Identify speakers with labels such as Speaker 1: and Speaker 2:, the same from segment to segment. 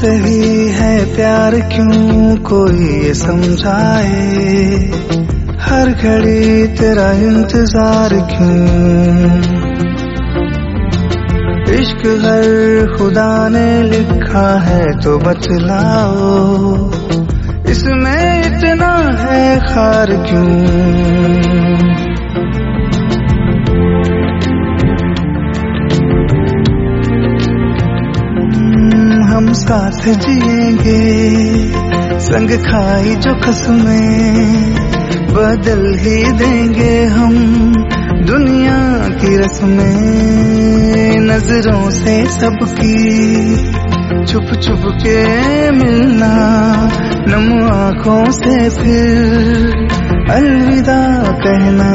Speaker 1: सही है प्यार क्यों कोई ये समझाए, हर घड़ी तेरा इंतजार क्यों। इश्क हर खुदा ने लिखा है तो बतलाओ, इसमें इतना है खार क्यों। हम साथ जिएंगे संग खाई जो कसमें, बदल ही देंगे हम दुनिया की रस्में। नजरों से सबकी छुप छुप के मिलना, नम आँखों से फिर अलविदा कहना।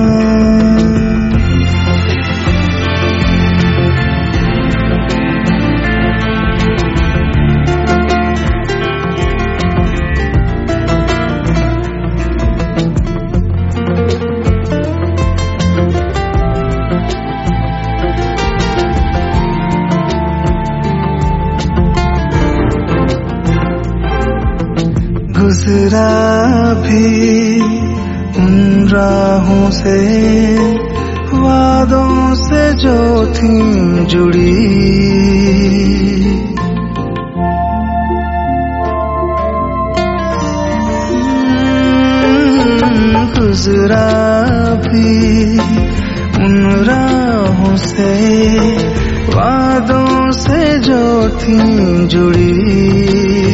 Speaker 1: गुजरा भी उन राहों से, वादों से जो थी जुड़ी। गुजरा भी उन राहों से, वादों से जो थी जुड़ी।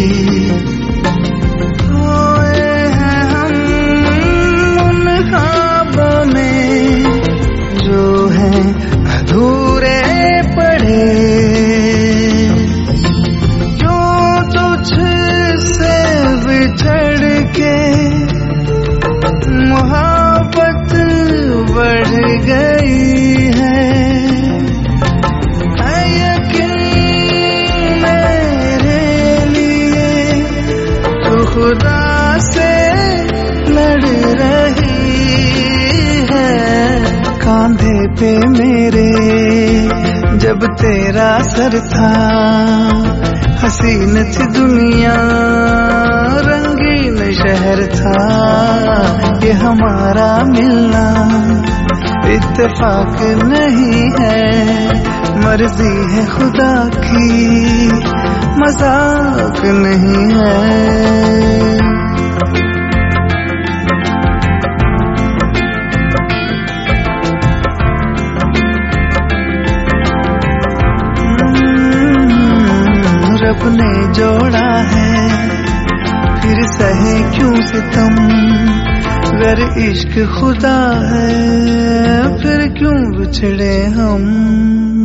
Speaker 1: अधूरे पड़े जो तुझसे बिछड़ के मोहब्बत बढ़ गई है। यकीन मेरे लिए तो खुदा से लड़ रही है। कांधे पे मेरे जब तेरा सर था, हसीन थी दुनिया रंगीन शहर था। ये हमारा मिलना इत्तेफाक नहीं है, मर्जी है खुदा की मजाक नहीं है। रब ने जोड़ा है फिर सहे क्यों सितम, अगर इश्क खुदा है फिर क्यों बिछड़े हम।